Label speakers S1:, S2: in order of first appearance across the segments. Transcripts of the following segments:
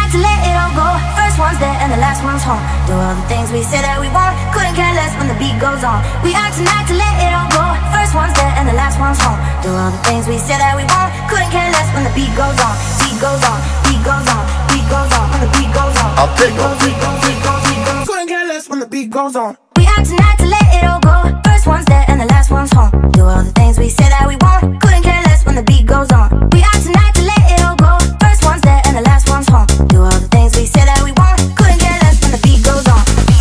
S1: tonight to let it all go. First one's there and the last one's home. Do all the things we say that we won't. Couldn't care less when the beat goes on. We out tonight to let it all go. First one's there and the last one's home. Do all the things we say that we won't. Couldn't care less when the beat goes on. Beat goes on, beat goes on, beat goes on. When the beat goes on,
S2: I'll take it.
S3: Couldn't care less when the beat goes on.
S1: we out tonight to let it all go. First one's there and the last one's home. Do all the things we say that we won't. Couldn't care less when the beat goes on. We out tonight to let it all go. First one's there and the last one's home. Do all the things we say that we won't. Couldn't care less when the beat goes on.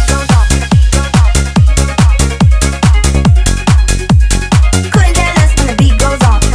S1: Couldn't care less when the beat goes on.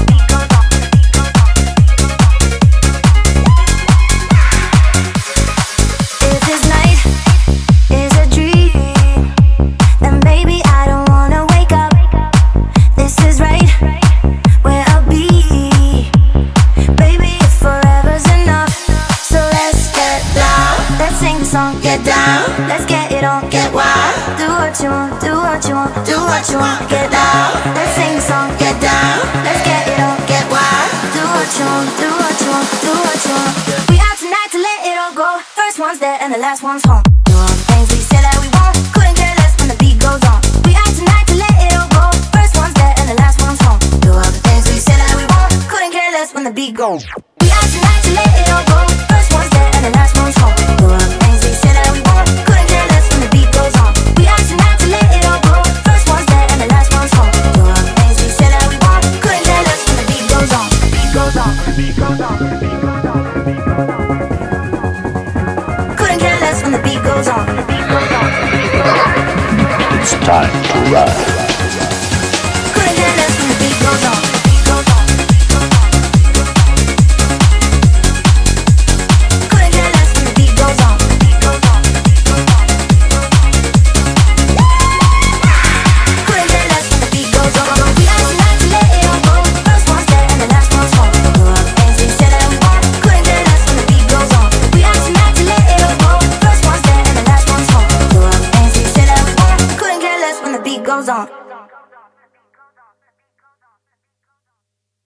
S1: If this night is a dream, then baby I don't wanna wake up. This is right where I'll be. Baby, if forever's enough, so let's get loud. Let's sing the song, get down. Let's get it on, get wild. Do what you want, do what you want, do what you want, get loud. Let's sing the song, get down. Let's get it on, get wild. Do what you want, do what you want, do what you want. We out tonight to let it all go. First one's there and the last one's home. Do all the things we say that we won't. Couldn't care less when the beat goes on. We out tonight to let it all go. First one's there and the last one's home. Do all the things we say that we won't. Couldn't care less when the beat goes. We out tonight to let it all go. First one's there and the last one's home. Do all the things we say that we won't. Couldn't care less when the beat goes on. We out tonight to let it all go. First one's there and the last one's home. Do all the things we say that we won't. Couldn't care less when the beat goes on. Beat goes on. Beat goes on. Beat goes on. Beat goes on. Couldn't care less when the beat goes on. Beat goes on.
S2: It's time to ride.
S1: Couldn't care less when the beat goes on. Couldn't care less when the beat goes on. Couldn't care less when the beat goes on. We out tonight to let it all go. First one's there and the last one's home. Do all the things we say that we won't. Couldn't care less when the beat goes on. We out tonight to let it all go. First one's there and the last one's home. Do all the things we say that we won't. Couldn't care less when the beat goes on.